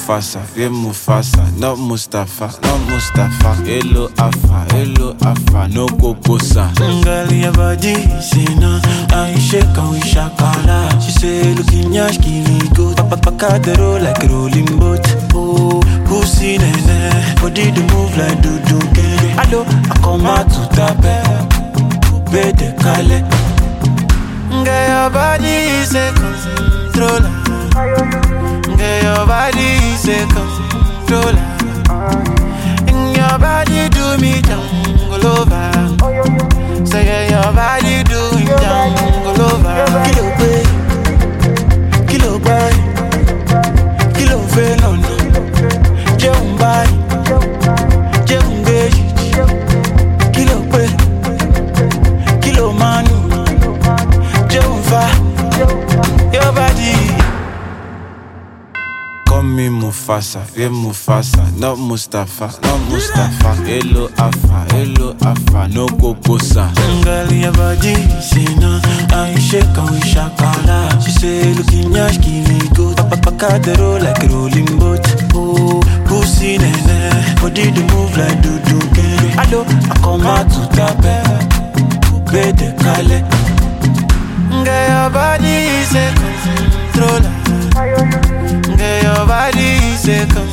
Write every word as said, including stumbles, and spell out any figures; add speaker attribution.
Speaker 1: Mufasa, feel Mufasa, not Mustafa, not Mustafa. Hello Alpha, hello Alpha, no Kokosa.
Speaker 2: Girl, your body, say no, I shake and we shakala. She say, looking yash, killing good. Papa, papa, the roll like a rolling boat. Oh, pussy, nene, body to move like do do can. Hello, I come out to tape, coupe de Calais. Girl, your body is a controller. Girl, your body is a controller. And your body do me jungle over. Say yeah, your body do me jungle over. Kilo bay, kilo bay, kilo venom. Jump by, jump beji. Kilo bay, kilo manu. Jump far, your body.
Speaker 1: Call me Mufasa, feel Mufasa, not Mustafa, not Mustafa. Hello Alpha, hello Alpha, no Kokosa.
Speaker 2: Girl, your body, say no, I shake and we shakala. She say, looking yash, killing good. Papa, papa, the roll like a rolling boat. Oh, pussy, nene, body to move like do do can. Hello, I come out to tape, coupe de Calais. Girl, your body is a controller. Girl, your body is a controller.